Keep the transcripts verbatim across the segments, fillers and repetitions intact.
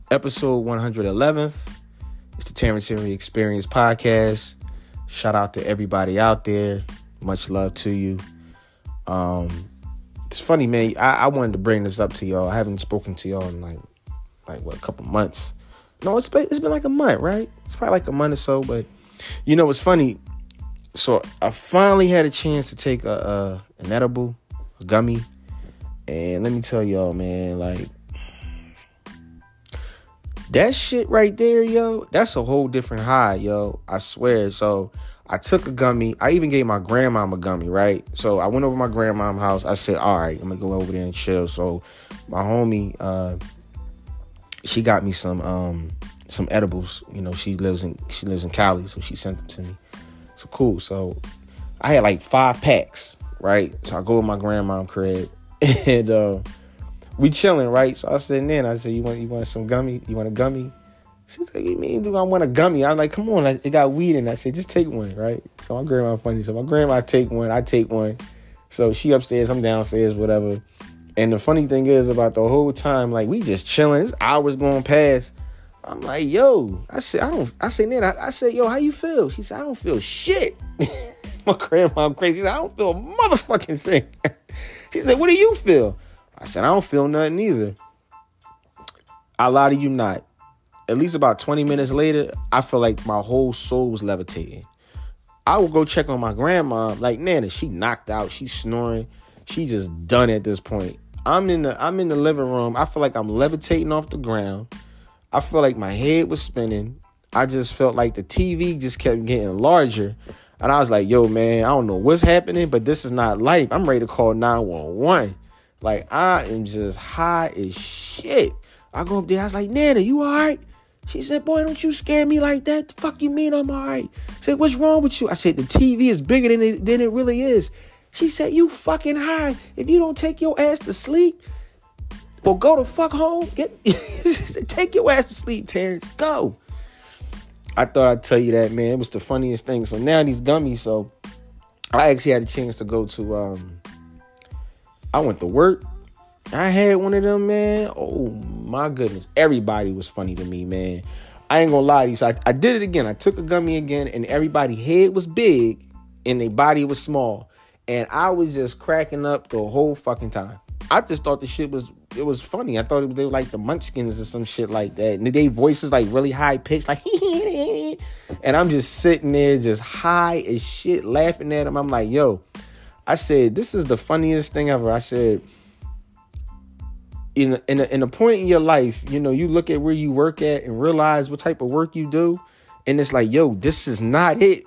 episode one hundred eleven. It's the Terrence Henry Experience podcast. Shout out to everybody out there. Much love to you. Um, it's funny, man. I, I wanted to bring this up to y'all. I haven't spoken to y'all in like, like what, a couple months. No, it's been, it's been like a month, right? It's probably like a month or so. But you know, it's funny. So I finally had a chance to take a, a an edible, a gummy, and let me tell y'all, man, like that shit right there, yo. That's a whole different high, yo. I swear. So I took a gummy. I even gave my grandmom a gummy, right? So I went over to my grandmom's house. I said, all right, I'm going to go over there and chill. So my homie, uh, she got me some um, some edibles. You know, she lives in she lives in Cali, so she sent them to me. So cool. So I had like five packs, right? So I go to my grandmom's crib, and uh, we chilling, right? So I said, Nan, I said, you want you want some gummy? You want a gummy? She's like, what do you mean, dude? I want a gummy. I'm like, come on, it got weed in it. I said, just take one, right? So my grandma funny. So my grandma take one, I take one. So she upstairs, I'm downstairs, whatever. And the funny thing is about the whole time, like we just chilling. It's hours going past. I'm like, yo, I said, I don't, I said, Nan, I, I said, yo, how you feel? She said, I don't feel shit. My grandma, I'm crazy. She said, I don't feel a motherfucking thing. She said, what do you feel? I said, I don't feel nothing either. I lie to you not. At least about twenty minutes later, I feel like my whole soul was levitating. I would go check on my grandma, like, Nana, she knocked out, she's snoring, she just done at this point. I'm in the I'm in the living room. I feel like I'm levitating off the ground. I feel like my head was spinning. I just felt like the T V just kept getting larger. And I was like, yo, man, I don't know what's happening, but this is not life. I'm ready to call nine one one. Like, I am just high as shit. I go up there, I was like, Nana, you all right? She said, boy, don't you scare me like that. The fuck you mean I'm all right? I said, what's wrong with you? I said, the T V is bigger than it, than it really is. She said, you fucking high. If you don't take your ass to sleep, well, go the fuck home. Get, she said, take your ass to sleep, Terrence. Go. I thought I'd tell you that, man. It was the funniest thing. So now these gummies, so I actually had a chance to go to, um, I went to work. I had one of them, man. Oh, my goodness. Everybody was funny to me, man. I ain't gonna lie to you. So I, I did it again. I took a gummy again, and everybody's head was big, and their body was small. And I was just cracking up the whole fucking time. I just thought the shit was, it was funny. I thought it was, they were like the Munchkins or some shit like that. And their voices like really high pitched, like, and I'm just sitting there just high as shit laughing at them. I'm like, yo, I said, this is the funniest thing ever. I said, In a, in, a, in a point in your life, you know, you look at where you work at and realize what type of work you do. And it's like, yo, this is not it.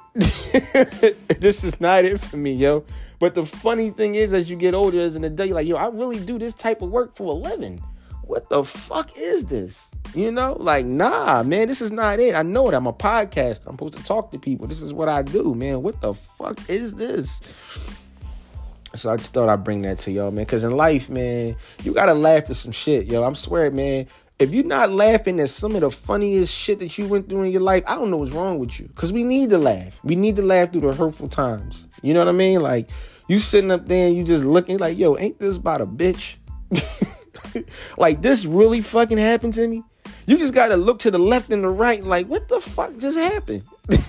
This is not it for me, yo. But the funny thing is, as you get older, as in the day, you're like, yo, I really do this type of work for a living. What the fuck is this? You know, like, nah, man, this is not it. I know it. I'm a podcaster. I'm supposed to talk to people. This is what I do, man. What the fuck is this? So I just thought I'd bring that to y'all, man. Because in life, man, you got to laugh at some shit, yo. I'm swearing, man. If you're not laughing at some of the funniest shit that you went through in your life, I don't know what's wrong with you. Because we need to laugh. We need to laugh through the hurtful times. You know what I mean? Like, you sitting up there and you just looking like, yo, ain't this about a bitch? Like, this really fucking happened to me? You just got to look to the left and the right like, what the fuck just happened?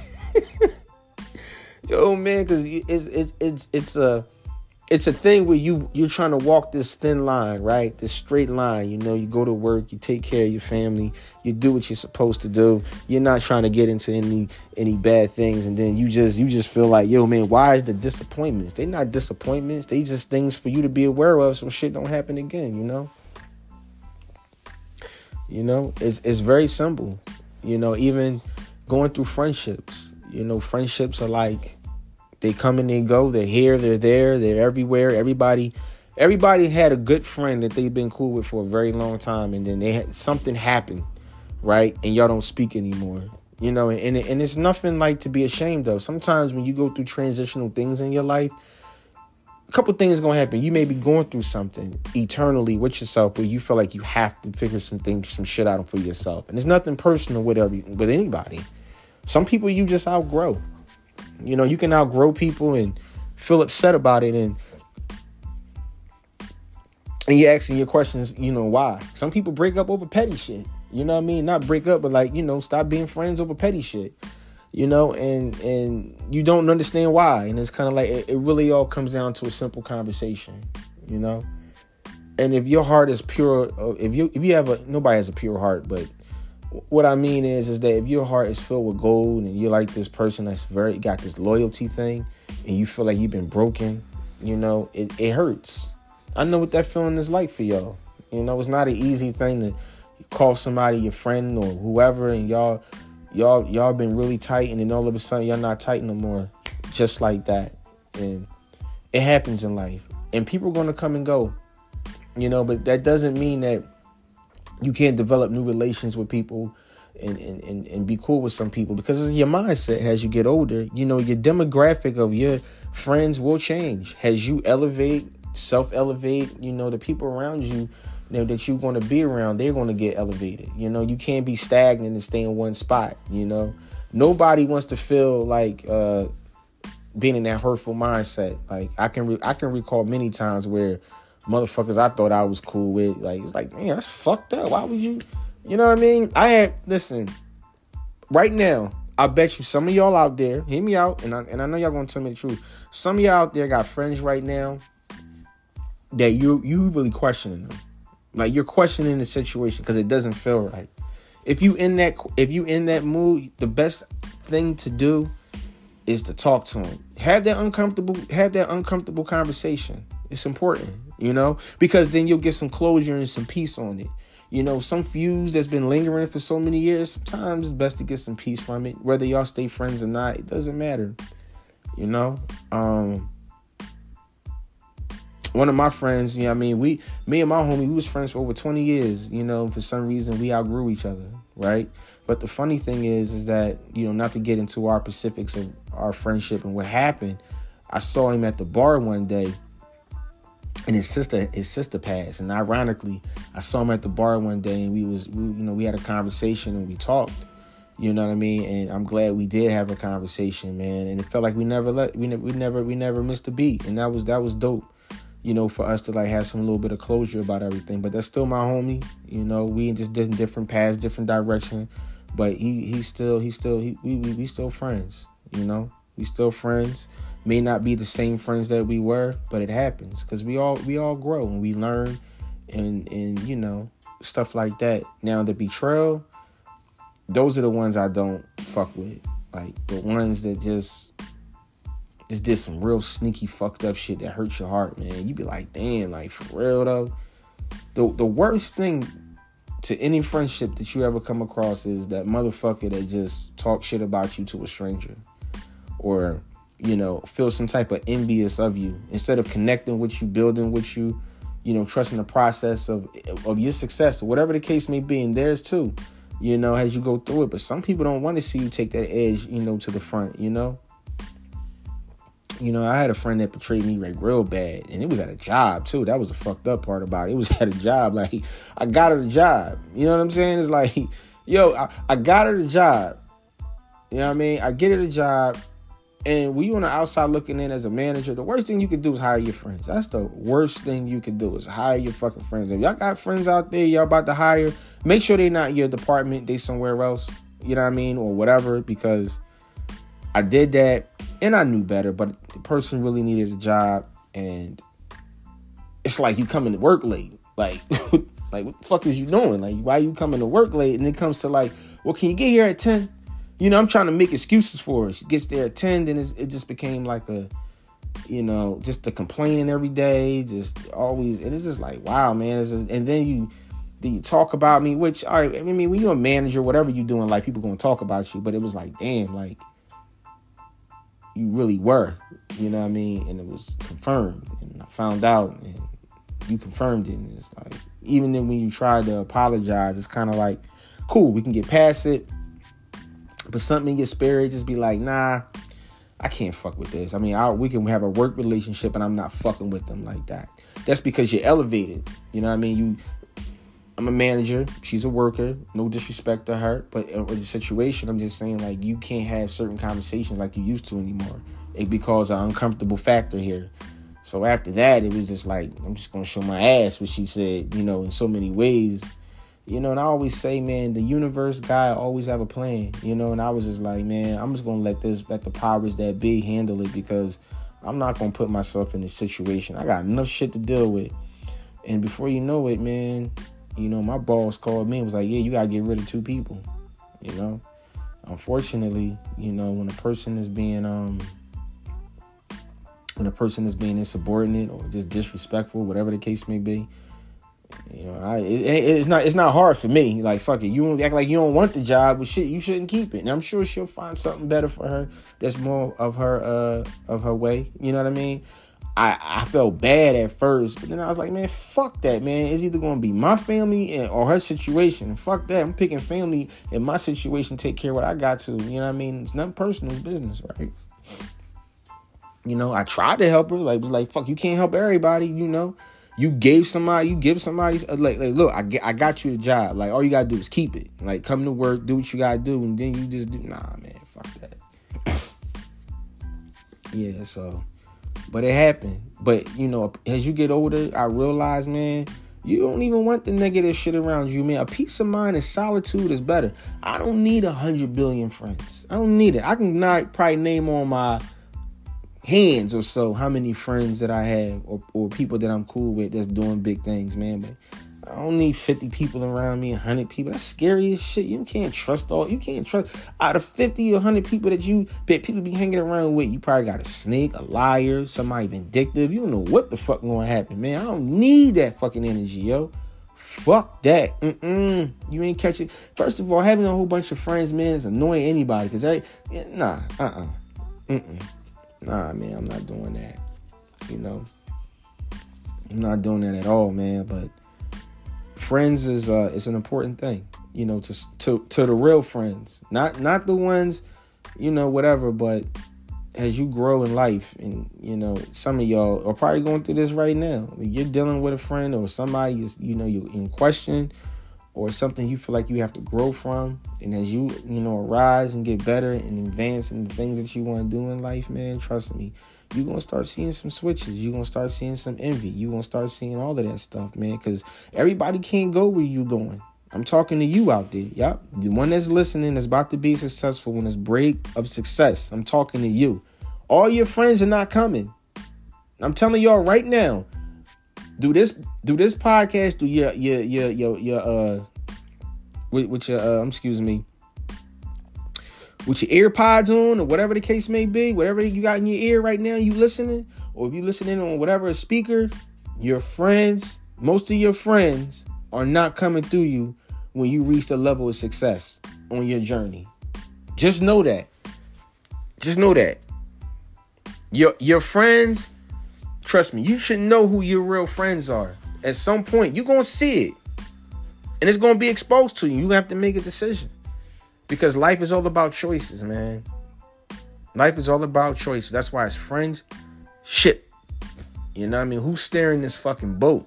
Yo, man, because it's, it's, it's, it's a... It's a thing where you, you're trying to walk this thin line, right? This straight line. You know, you go to work, you take care of your family, you do what you're supposed to do. You're not trying to get into any any bad things. And then you just you just feel like, yo, man, why is the disappointments? They're not disappointments. They just things for you to be aware of so shit don't happen again, you know? You know, it's it's very simple. You know, even going through friendships, you know, friendships are like, they come and they go. They're here. They're there. They're everywhere. Everybody, everybody had a good friend that they've been cool with for a very long time, and then they had something happen, right? And y'all don't speak anymore, you know. And and it's nothing like to be ashamed of. Sometimes when you go through transitional things in your life, a couple things gonna happen. You may be going through something eternally with yourself, where you feel like you have to figure some things, some shit out for yourself, and it's nothing personal with every with anybody. Some people you just outgrow. You know, you can outgrow people and feel upset about it, and and you asking your questions, you know, why? Some people break up over petty shit. You know what I mean? Not break up, but like, you know, stop being friends over petty shit. You know, and and you don't understand why. And it's kind of like, it, it really all comes down to a simple conversation, you know? And if your heart is pure, if you if you have a, nobody has a pure heart, but what I mean is, is that if your heart is filled with gold and you're like this person that's very, got this loyalty thing and you feel like you've been broken, you know, it, it hurts. I know what that feeling is like for y'all. You know, it's not an easy thing to call somebody your friend or whoever and y'all, Y'all, y'all been really tight, and then all of a sudden y'all not tight no more, just like that. And it happens in life, and people are gonna come and go, you know. But that doesn't mean that you can't develop new relations with people and and, and, and be cool with some people, because it's your mindset as you get older. You know, your demographic of your friends will change as you elevate, self-elevate. You know, the people around you, you know, that you're going to be around, they're going to get elevated. You know, you can't be stagnant and stay in one spot. You know, nobody wants to feel like uh, being in that hurtful mindset. Like I can, re- I can recall many times where motherfuckers I thought I was cool with, like, it's like, man, that's fucked up. Why would you, you know what I mean? I had, listen, right now, I bet you some of y'all out there, hear me out, and I, and I know y'all going to tell me the truth. Some of y'all out there got friends right now that you, you really questioning them. Like, you're questioning the situation because it doesn't feel right. If you in that, if you in that mood, the best thing to do is to talk to them. Have that uncomfortable, have that uncomfortable conversation. It's important, you know, because then you'll get some closure and some peace on it. You know, some fuse that's been lingering for so many years, sometimes it's best to get some peace from it. Whether y'all stay friends or not, it doesn't matter. You know, um, one of my friends, you know what I mean, we, me and my homie, we was friends for over twenty years, you know, for some reason we outgrew each other, right? But the funny thing is, is that, you know, not to get into our specifics of our friendship and what happened, I saw him at the bar one day and his sister, his sister passed. And ironically, I saw him at the bar one day and we was, we, you know, we had a conversation and we talked, you know what I mean? And I'm glad we did have a conversation, man. And it felt like we never let, we, ne- we never, we never missed a beat. And that was, that was dope. You know, for us to like have some little bit of closure about everything. But that's still my homie. You know, we just did different paths, different direction. But he he's still, he's still, he, we, we we still friends, you know. We still friends. May not be the same friends that we were, but it happens. Because we all, we all grow and we learn and, and, you know, stuff like that. Now, the betrayal, those are the ones I don't fuck with. Like, the ones that just... just did some real sneaky fucked up shit that hurts your heart, man. You be like, damn, like, for real though. The the worst thing to any friendship that you ever come across is that motherfucker that just talk shit about you to a stranger, or, you know, feel some type of envious of you instead of connecting with you, building with you, you know, trusting the process of of your success or whatever the case may be, and theirs too, you know, as you go through it. But some people don't want to see you take that edge, you know, to the front, you know. You know, I had a friend that betrayed me like real bad, and it was at a job too. That was the fucked up part about it. It was at a job. Like, I got her the job. You know what I'm saying? It's like, yo, I, I got her the job. You know what I mean? I get her the job, and when you on the outside looking in as a manager, the worst thing you could do is hire your friends. That's the worst thing you could do is hire your fucking friends. If y'all got friends out there y'all about to hire, make sure they not in your department. They somewhere else. You know what I mean? Or whatever, because I did that. And I knew better, but the person really needed a job, and it's like you coming to work late. Like, like what the fuck is you doing? Like, why are you coming to work late? And it comes to like, well, can you get here at ten? You know, I'm trying to make excuses for her. She gets there at ten, then it's, it just became like a, you know, just the complaining every day, just always. And it's just like, wow, man. It's just, and then you, then you talk about me, which, all right, I mean, when you're a manager, whatever you doing, like, people going to talk about you. But it was like, damn, like, you really were, you know what I mean? And it was confirmed, and I found out, and you confirmed it. And it's like, even then when you try to apologize, it's kind of like, cool, we can get past it. But something in your spirit just be like, nah, I can't fuck with this. I mean, I, we can have a work relationship, and I'm not fucking with them like that. That's because you're elevated. You know what I mean? You, I'm a manager. She's a worker. No disrespect to her. But in the situation, I'm just saying, like, you can't have certain conversations like you used to anymore. It because an uncomfortable factor here. So after that, it was just like, I'm just going to show my ass, what she said, you know, in so many ways. You know, and I always say, man, the universe, God always have a plan, you know, and I was just like, man, I'm just going to let this, let the powers that be handle it, because I'm not going to put myself in this situation. I got enough shit to deal with. And before you know it, man, you know, my boss called me and was like, yeah, you got to get rid of two people, you know. Unfortunately, you know, when a person is being, um, when a person is being insubordinate or just disrespectful, whatever the case may be, you know, I, it, it's not it's not hard for me. Like, fuck it, you act like you don't want the job, but shit, you shouldn't keep it. And I'm sure she'll find something better for her that's more of her uh of her way. You know what I mean? I, I felt bad at first, but then I was like, man, fuck that, man. It's either going to be my family and, or her situation. And fuck that. I'm picking family in my situation, take care of what I got to. You know what I mean? It's nothing personal. It's business, right? You know, I tried to help her. Like, was like, fuck, you can't help everybody, you know. You gave somebody, you give somebody, like, like look, I, get, I got you the job. Like, all you got to do is keep it. Like, come to work, do what you got to do, and then you just do. Nah, man, fuck that. Yeah, so... But it happened. But, you know, as you get older, I realize, man, you don't even want the negative shit around you, man. A peace of mind and solitude is better. I don't need a hundred billion friends. I don't need it. I can not probably name on my hands or so how many friends that I have or, or people that I'm cool with that's doing big things, man. But I don't need fifty people around me, one hundred people. That's scary as shit. You can't trust all. You can't trust. Out of fifty or one hundred people that you that people be hanging around with, you probably got a snake, a liar, somebody vindictive. You don't know what the fuck going to happen, man. I don't need that fucking energy, yo. Fuck that. Mm-mm. You ain't catching. First of all, having a whole bunch of friends, man, is annoying anybody. Because, I, nah, uh-uh. Mm-mm. Nah, man, I'm not doing that. You know? I'm not doing that at all, man. But friends is uh is an important thing, you know, to to to the real friends, not not the ones, you know, whatever. But as you grow in life, and you know, some of y'all are probably going through this right now. I mean, you're dealing with a friend or somebody is, you know, you're in question or something you feel like you have to grow from. And as you, you know, rise and get better and advance in the things that you want to do in life, man, trust me, you're going to start seeing some switches. You're going to start seeing some envy. You're going to start seeing all of that stuff, man, because everybody can't go where you're going. I'm talking to you out there. Yep. The one that's listening is about to be successful when it's break of success. I'm talking to you. All your friends are not coming. I'm telling y'all right now, do this, do this podcast, do your, your, your, your, your, uh, with, with your, uh, excuse me, with your AirPods on or whatever the case may be, whatever you got in your ear right now, you listening, or if you listening on whatever speaker, your friends, most of your friends are not coming through you when you reach the level of success on your journey. Just know that. Just know that. Your, your friends, trust me, you should know who your real friends are. At some point, you're going to see it. And it's going to be exposed to you. You have to make a decision. Because life is all about choices, man. Life is all about choices. That's why it's friendship. You know what I mean? Who's steering this fucking boat?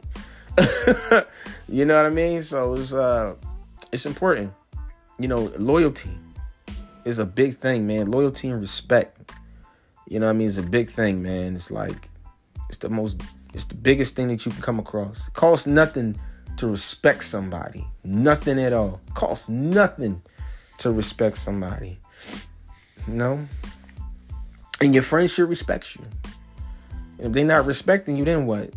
You know what I mean? So it's uh, it's important. You know, loyalty is a big thing, man. Loyalty and respect. You know what I mean? It's a big thing, man. It's like, it's the most, it's the biggest thing that you can come across. It costs nothing to respect somebody. Nothing at all. It costs nothing to respect somebody. You know? And your friends should respect you. If they're not respecting you, then what?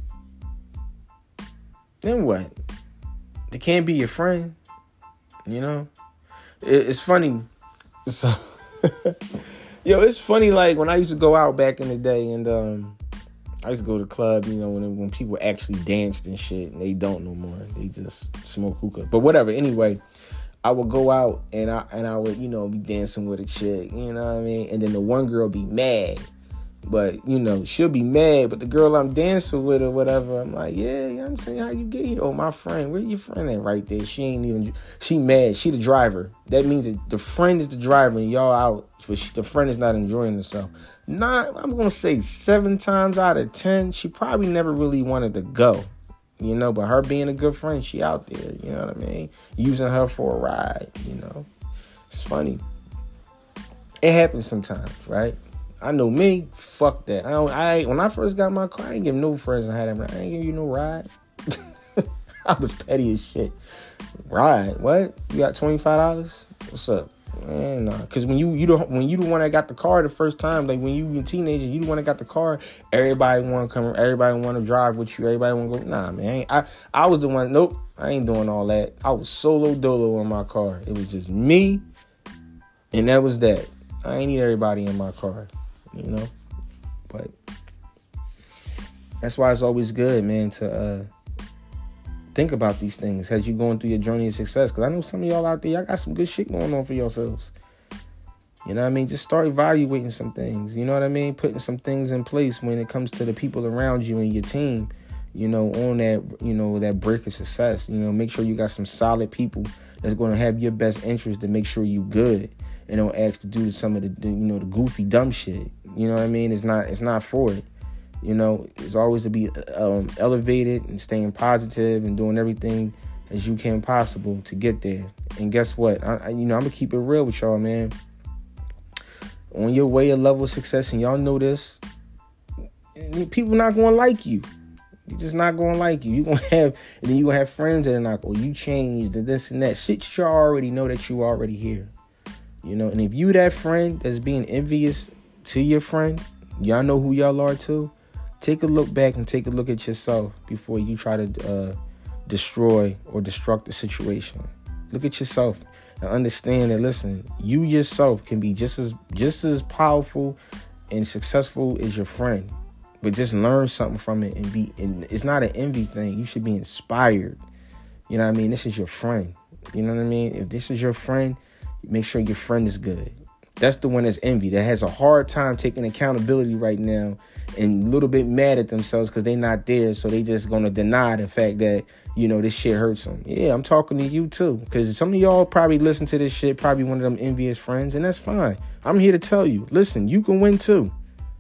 Then what? They can't be your friend. You know? It, it's funny. So, yo, it's funny, like, when I used to go out back in the day, and um, I used to go to the club, you know, when when people actually danced and shit, and they don't no more. They just smoke hookah. But whatever. Anyway, I would go out, and I and I would, you know, be dancing with a chick, you know what I mean? And then the one girl be mad. But, you know, she'll be mad, but the girl I'm dancing with or whatever, I'm like, yeah, you know what I'm saying? How you get here? Oh, my friend. Where your friend at right there? She ain't even, she mad. She the driver. That means that the friend is the driver and y'all out, but she, the friend is not enjoying herself. Not, I'm going to say seven times out of ten, she probably never really wanted to go, you know, but her being a good friend, she out there, you know what I mean? Using her for a ride, you know. It's funny. It happens sometimes, right? I know me, fuck that. I don't, I when I first got my car, I ain't give no friends I had them. I ain't give you no ride. I was petty as shit. Right? What? You got twenty-five dollars? What's up? Man, nah. Cause when you you don't when you the one that got the car the first time, like when you were a teenager, you the one that got the car. Everybody want to come. Everybody want to drive with you. Everybody want to go. Nah, man. I I was the one. Nope. I ain't doing all that. I was solo dolo in my car. It was just me, and that was that. I ain't need everybody in my car, you know. But that's why it's always good, man, to uh, think about these things as you going through your journey of success. Because I know some of y'all out there, y'all got some good shit going on for yourselves. You know what I mean? Just start evaluating some things. You know what I mean? Putting some things in place when it comes to the people around you and your team, you know, on that, you know, that brick of success. You know, make sure you got some solid people that's going to have your best interest to make sure you good. And don't ask to do some of the, the, you know, the goofy, dumb shit. You know what I mean? It's not, it's not for it. You know, it's always to be um, elevated and staying positive and doing everything as you can possible to get there. And guess what? I, I, you know, I'm gonna keep it real with y'all, man. On your way of level of success, and y'all know this, people not gonna like you. You're just not gonna like you. You gonna have, and then you gonna have friends that are not. Oh, you changed and this and that. Shit, you already know that you already here. You know, and if you that friend that's being envious to your friend, y'all know who y'all are too. Take a look back and take a look at yourself before you try to uh, destroy or destruct the situation. Look at yourself and understand that, listen, you yourself can be just as just as powerful and successful as your friend. But just learn something from it and be, and it's not an envy thing. You should be inspired. You know what I mean? This is your friend. You know what I mean? If this is your friend, make sure your friend is good. That's the one that's envy, that has a hard time taking accountability right now and a little bit mad at themselves because they're not there. So they just going to deny the fact that, you know, this shit hurts them. Yeah, I'm talking to you too, because some of y'all probably listen to this shit, probably one of them envious friends, and that's fine. I'm here to tell you, listen, you can win too.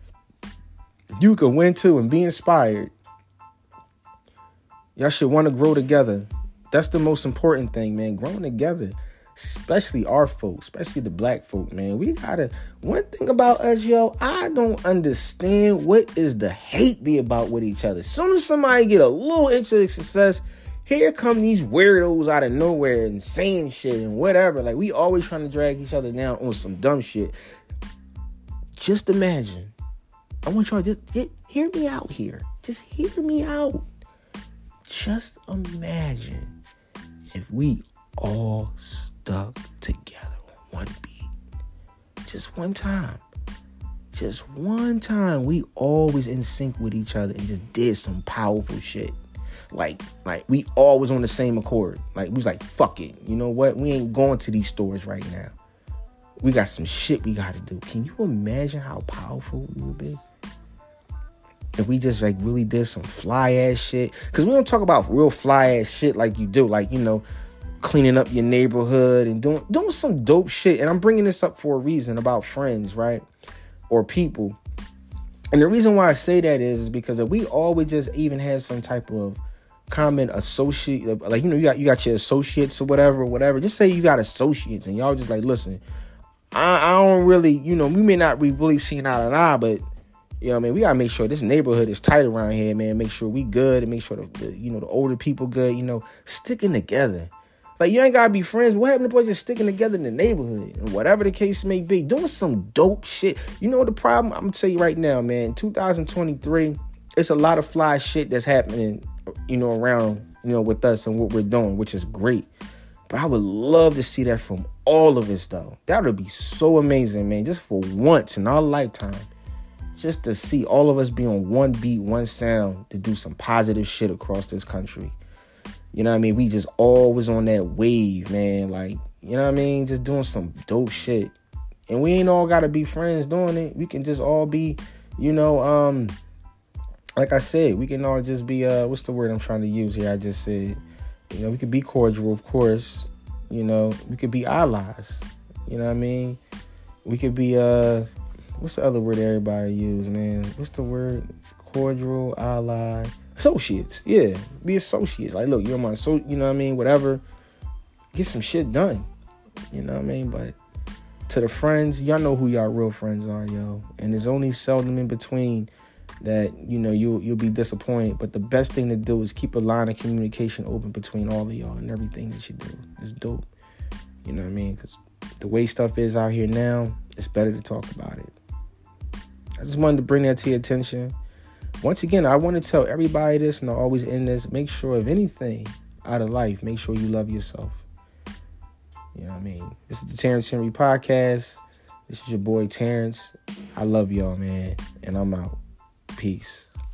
You can win too and be inspired. Y'all should want to grow together. That's the most important thing, man. Growing together. Especially our folks, especially the black folk, man. We gotta, one thing about us, yo, I don't understand what is the hate be about with each other. As soon as somebody get a little inch of success, here come these weirdos out of nowhere and saying shit and whatever. Like, we always trying to drag each other down on some dumb shit. Just imagine. I want y'all to just, just hear me out here. Just hear me out. Just imagine if we all stuck together on one beat. Just one time. Just one time. We always in sync with each other and just did some powerful shit. Like, like we always on the same accord. Like, we was like, fuck it. You know what? We ain't going to these stores right now. We got some shit we got to do. Can you imagine how powerful we would be? If we just like really did some fly ass shit. Because we don't talk about real fly ass shit like you do. Like, you know, cleaning up your neighborhood and doing doing some dope shit. And I'm bringing this up for a reason about friends, right? Or people. And the reason why I say that is, is because if we always just even had some type of common associate, like, you know, you got you got your associates or whatever, whatever. Just say you got associates and y'all just like, listen, I, I don't really, you know, we may not be really seeing eye to eye, but you know what I mean? We got to make sure this neighborhood is tight around here, man. Make sure we good and make sure, the, the you know, the older people good, you know, sticking together. Like, you ain't got to be friends. What happened to boys just sticking together in the neighborhood? And whatever the case may be, doing some dope shit. You know the problem? I'm going to tell you right now, man. In two thousand twenty-three, it's a lot of fly shit that's happening, you know, around, you know, with us and what we're doing, which is great. But I would love to see that from all of us, though. That would be so amazing, man. Just for once in our lifetime. Just to see all of us be on one beat, one sound to do some positive shit across this country. You know what I mean? We just always on that wave, man. Like, you know what I mean? Just doing some dope shit. And we ain't all got to be friends doing it. We can just all be, you know, um, like I said, we can all just be, uh, what's the word I'm trying to use here? I just said, you know, we could be cordial, of course. You know, we could be allies. You know what I mean? We could be, uh, what's the other word everybody use, man? What's the word? Cordial, ally, associates. Yeah, be associates. Like, look, you're my, so you know what I mean? Whatever. Get some shit done. You know what I mean? But to the friends, y'all know who y'all real friends are, yo. And there's only seldom in between that, you know, you'll, you'll be disappointed. But the best thing to do is keep a line of communication open between all of y'all and everything that you do. It's dope. You know what I mean? Because the way stuff is out here now, it's better to talk about it. I just wanted to bring that to your attention. Once again, I want to tell everybody this, and I always end this. Make sure, of anything out of life, make sure you love yourself. You know what I mean? This is the Terrence Henry Podcast. This is your boy Terrence. I love y'all, man. And I'm out. Peace.